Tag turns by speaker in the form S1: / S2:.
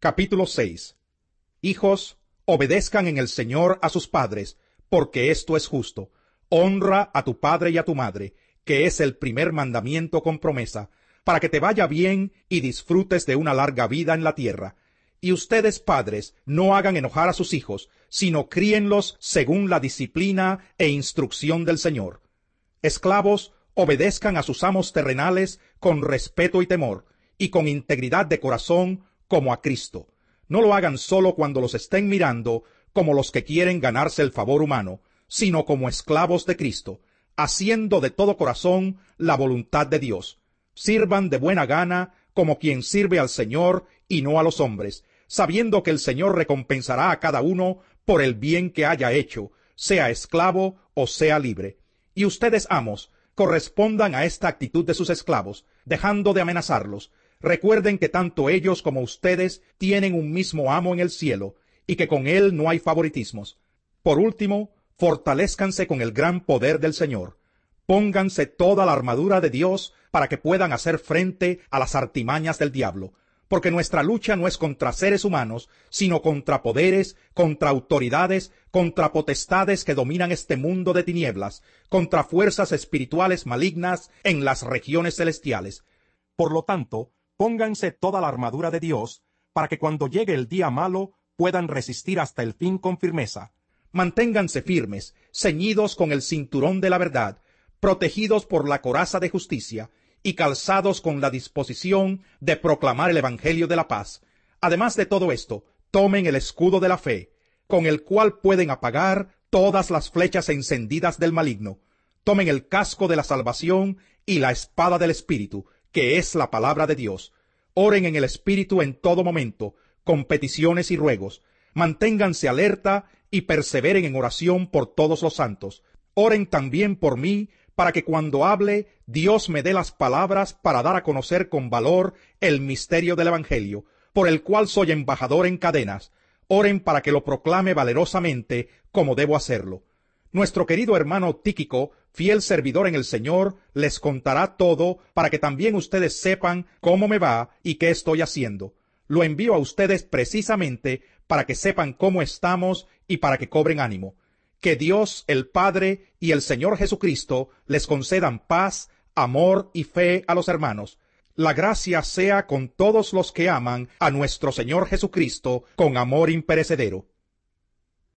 S1: Capítulo 6. Hijos, obedezcan en el Señor a sus padres, porque esto es justo. Honra a tu padre y a tu madre, que es el primer mandamiento con promesa, para que te vaya bien y disfrutes de una larga vida en la tierra. Y ustedes, padres, no hagan enojar a sus hijos, sino críenlos según la disciplina e instrucción del Señor. Esclavos, obedezcan a sus amos terrenales con respeto y temor, y con integridad de corazón, como a Cristo. No lo hagan solo cuando los estén mirando, como los que quieren ganarse el favor humano, sino como esclavos de Cristo, haciendo de todo corazón la voluntad de Dios. Sirvan de buena gana, como quien sirve al Señor y no a los hombres, sabiendo que el Señor recompensará a cada uno por el bien que haya hecho, sea esclavo o sea libre. Y ustedes, amos, correspondan a esta actitud de sus esclavos, dejando de amenazarlos. Recuerden que tanto ellos como ustedes tienen un mismo amo en el cielo, y que con él no hay favoritismos. Por último, fortalézcanse con el gran poder del Señor. Pónganse toda la armadura de Dios para que puedan hacer frente a las artimañas del diablo, porque nuestra lucha no es contra seres humanos, sino contra poderes, contra autoridades, contra potestades que dominan este mundo de tinieblas, contra fuerzas espirituales malignas en las regiones celestiales. Por lo tanto, pónganse toda la armadura de Dios, para que cuando llegue el día malo puedan resistir hasta el fin con firmeza. Manténganse firmes, ceñidos con el cinturón de la verdad, protegidos por la coraza de justicia, y calzados con la disposición de proclamar el Evangelio de la paz. Además de todo esto, tomen el escudo de la fe, con el cual pueden apagar todas las flechas encendidas del maligno. Tomen el casco de la salvación y la espada del Espíritu, que es la palabra de Dios. Oren en el Espíritu en todo momento, con peticiones y ruegos. Manténganse alerta y perseveren en oración por todos los santos. Oren también por mí, para que cuando hable, Dios me dé las palabras para dar a conocer con valor el misterio del Evangelio, por el cual soy embajador en cadenas. Oren para que lo proclame valerosamente, como debo hacerlo. Nuestro querido hermano Tíquico, fiel servidor en el Señor, les contará todo, para que también ustedes sepan cómo me va y qué estoy haciendo. Lo envío a ustedes precisamente para que sepan cómo estamos y para que cobren ánimo. Que Dios, el Padre y el Señor Jesucristo les concedan paz, amor y fe a los hermanos. La gracia sea con todos los que aman a nuestro Señor Jesucristo con amor imperecedero.